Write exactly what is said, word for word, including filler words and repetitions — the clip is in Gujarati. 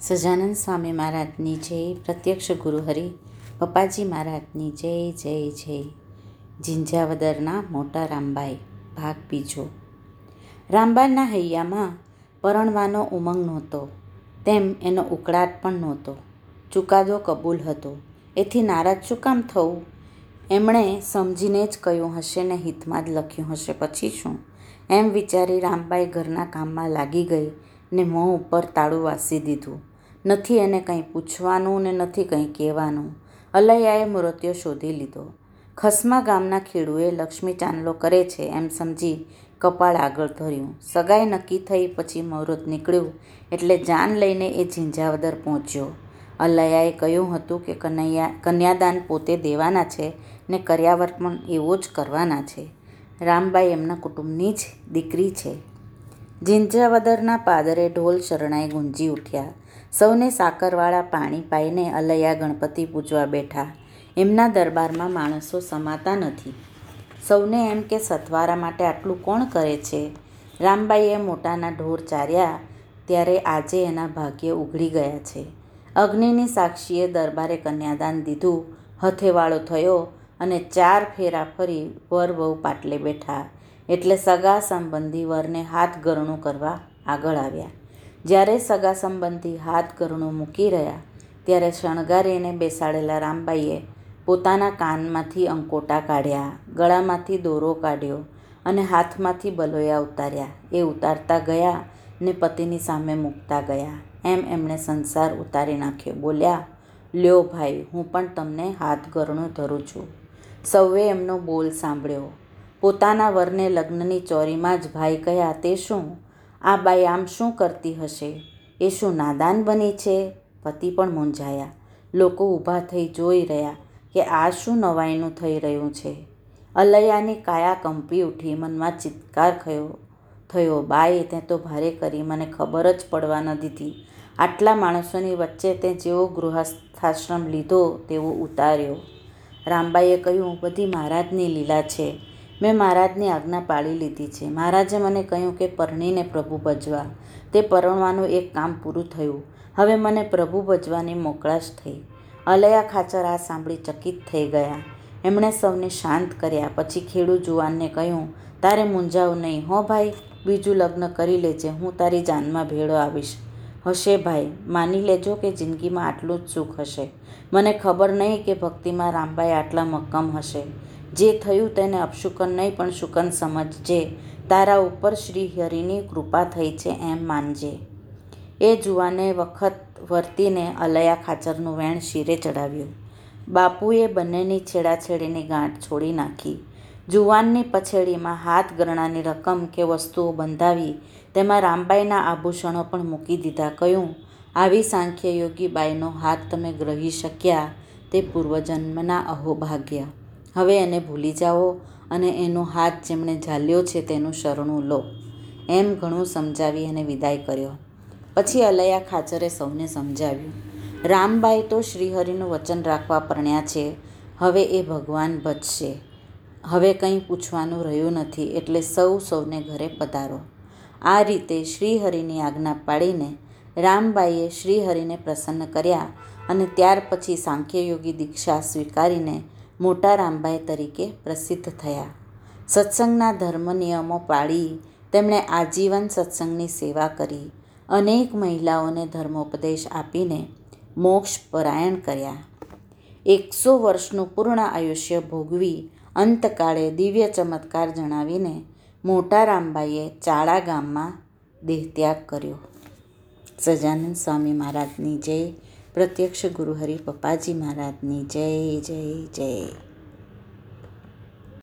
સજાનંદ સ્વામી મહારાજની જય, પ્રત્યક્ષ ગુરુહરિ પપ્પાજી મહારાજની જય જય જય. ઝીંઝાવદરના મોટા રામબાઈ ભાગ બીજો. રામબાના હૈયામાં પરણવાનો ઉમંગ નહોતો, તેમ એનો ઉકળાટ પણ નહોતો. ચુકાદો કબૂલ હતો, એથી નારાજ શું કામ થવું? એમણે સમજીને જ કહ્યું હશે ને હિતમાં જ લખ્યું હશે, પછી શું? એમ વિચારી રામબાઈ ઘરના કામમાં લાગી ગઈ ને મોં ઉપર તાળું વાસી દીધું. નથી એને કંઈ પૂછવાનું ને નથી કંઈ કહેવાનું. અલૈયાએ મૃત્યુ શોધી લીધો. ખસમા ગામના ખેડૂએ લક્ષ્મી ચાંદલો કરે છે એમ સમજી કપાળ આગળ ધર્યું. સગાઈ નક્કી થઈ પછી મુહૂર્ત નીકળ્યું એટલે જાન લઈને એ ઝીંઝાવદર પહોંચ્યો. અલૈયાએ કહ્યું હતું કે કનૈયા કન્યાદાન પોતે દેવાના છે ને કર્યાવર પણ એવો જ કરવાના છે. રામબાઈ એમના કુટુંબની જ દીકરી છે. ઝીંઝાવદરના પાદરે ઢોલ શરણાઈ ગુંજી ઉઠ્યા. સૌને સાકરવાળા પાણી પાઈને અલૈયા ગણપતિ પૂજવા બેઠા. એમના દરબારમાં માણસો સમાતા નથી. સૌને એમ કે સથવારા માટે આટલું કોણ કરે છે? રામબાઈએ મોટાના ઢોર ચાર્યા ત્યારે આજે એના ભાગ્ય ઉઘડી ગયા છે. અગ્નિની સાક્ષીએ દરબારે કન્યાદાન દીધું. હથેવાળો થયો અને ચાર ફેરા ફરી વર વહુ પાટલે બેઠા એટલે સગા સંબંધી વરને હાથ ગરણું કરવા આગળ આવ્યા. જ્યારે સગા સંબંધી હાથ ગરણું મૂકી રહ્યા ત્યારે શણગારીને બેસાડેલા રામબાઈએ પોતાના કાનમાંથી અંકોટા કાઢ્યા, ગળામાંથી દોરો કાઢ્યો અને હાથમાંથી બલોયા ઉતાર્યા. એ ઉતારતા ગયા ને પતિની સામે મૂકતા ગયા. એમ એમણે સંસાર ઉતારી નાખ્યો. બોલ્યા, લ્યો ભાઈ, હું પણ તમને હાથ ગરણું ધરું છું. સૌએ એમનો બોલ સાંભળ્યો. પોતાના વરને લગ્નની ચોરીમાં જ ભાઈ કહ્યા, તે શું? આ બાઈ આમ શું કરતી હશે? એ શું નાદાન બની છે? પતિ પણ મૂંઝાયા. લોકો ઊભા થઈ જોઈ રહ્યા કે આ શું નવાઈનું થઈ રહ્યું છે. અલૈયાની કાયા કંપી ઉઠી. મનમાં ચિત્કાર થયો થયો બાઈ, તે તો ભારે કરી, મને ખબર જ પડવા ન દીધી. આટલા માણસોની વચ્ચે તે જેવો ગૃહસ્થાશ્રમ લીધો તેવો ઉતાર્યો. રામબાઈએ કહ્યું, બધી મહારાજની લીલા છે. મેં મહારાજની આજ્ઞા પાળી લીધી છે. મહારાજે મને કહ્યું કે પરણીને પ્રભુ ભજવા. તે પરણવાનું એક કામ પૂરું થયું. હવે મને પ્રભુ ભજવાની મોકળાશ થઈ. અલૈયા ખાચર આ સાંભળી ચકિત થઈ ગયા. એમણે સૌને શાંત કર્યા. પછી ખેડૂ જુવાનને કહ્યું, તારે મૂંઝાવું નહીં હો ભાઈ, બીજું લગ્ન કરી લેજે, હું તારી જાનમાં ભેળો આવીશ. હશે ભાઈ, માની લેજો કે જિંદગીમાં આટલું જ સુખ હશે. મને ખબર નહીં કે ભક્તિમાં રામબાઈ આટલા મક્કમ હશે. જે થયું તેને અપશુકન નહીં પણ શુકન સમજજે. તારા ઉપર શ્રી હરિની કૃપા થઈ છે એમ માનજે. એ જુવાને વખત વર્તીને અલૈયા ખાચરનું વેણ શિરે ચડાવ્યું. બાપુએ બંનેની છેડાછેડીની ગાંઠ છોડી નાખી. જુવાનની પછેડીમાં હાથ ગરણાની રકમ કે વસ્તુઓ બંધાવી, તેમાં રામબાઈના આભૂષણો પણ મૂકી દીધા. કહ્યું, આવી સાંખ્યયોગી બાઈનો હાથ તમે ગ્રહી શક્યા તે પૂર્વજન્મના અહોભાગ્ય. હવે એને ભૂલી જાઓ અને એનો હાથ જેમણે ઝાલ્યો છે તેનું શરણું લો. એમ ઘણું સમજાવી એને વિદાય કર્યો. પછી અલૈયા ખાચરે સૌને સમજાવ્યું, રામબાઈ તો શ્રીહરિનું વચન રાખવા પરણ્યા છે. હવે એ ભગવાન ભજશે. હવે કંઈ પૂછવાનું રહ્યું નથી એટલે સૌ સૌને ઘરે પધારો. આ રીતે શ્રીહરિની આજ્ઞા પાડીને રામબાઈએ શ્રીહરિને પ્રસન્ન કર્યા અને ત્યાર પછી સાંખ્યયોગી દીક્ષા સ્વીકારીને મોટા રામબાઈ તરીકે પ્રસિદ્ધ થયા. સત્સંગના ધર્મ નિયમો પાળી તેમણે આજીવન સત્સંગની સેવા કરી. અનેક મહિલાઓને ધર્મોપદેશ આપીને મોક્ષ પરાયણ કર્યા. એકસો વર્ષનું પૂર્ણ આયુષ્ય ભોગવી અંતકાળે દિવ્ય ચમત્કાર જણાવીને મોટા રામબાઈએ ચાળા ગામમાં દેહત્યાગ કર્યો. સજાનંદ સ્વામી મહારાજની જય, પ્રત્યક્ષ ગુરુહરિ પપ્પાજી મહારાજની જય જય જય.